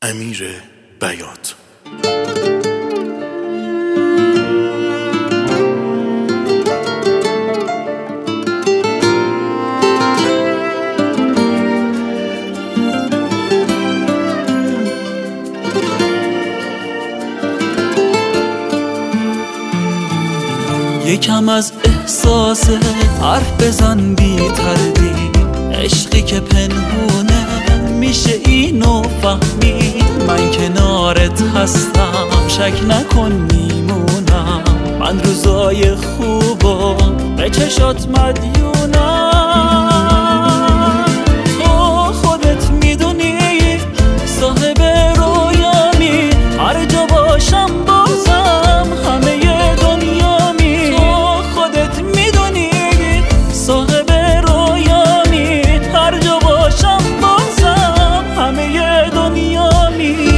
امیر بیات. یکم از احساس حرف بزن بی تردید، عشقی که پنهونه میشه اینو فهمید. من کنارت هستم، شک نکن میمونم. من روزای خوبو به چشات مدیونم. تو خودت میدونی صاحب رویامی، هر جا باشم بازم همه دنیامی. تو خودت میدونی صاحب رویامی، هر جا باشم بازم همه دنیامی.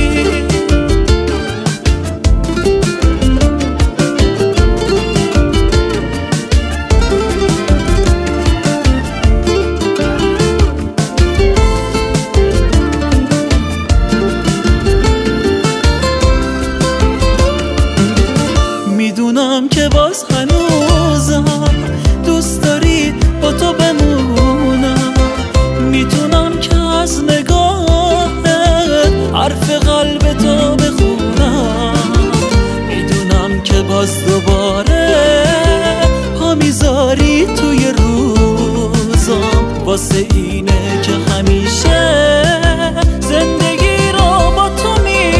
میدونم که باز هنوزم دوست داری با تو بمونم. میتونم که از نگاهت حرف قلب تو بخونم. میدونم که باز دوباره پا میذاری توی روزم، واسه اینه که همیشه زندگی رو با تو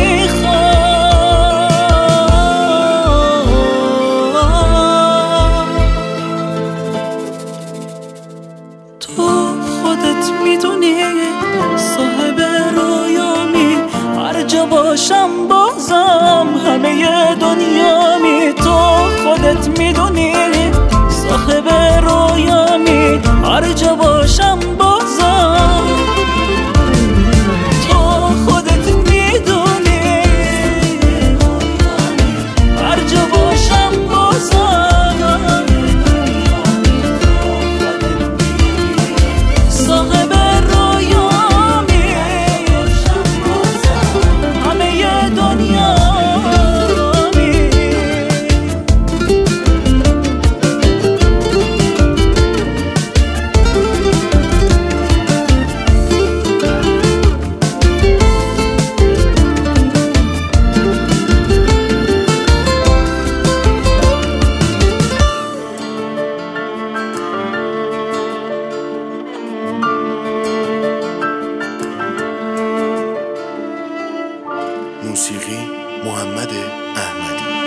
میدونی صاحب رویامی، هر جا باشم بازم همه دنیامی. تو خودت میدونی صاحب رویامی، هر جا باشم بازم. تو خودت میدونی هر جا باشم بازم. موسیقی محمد احمدی.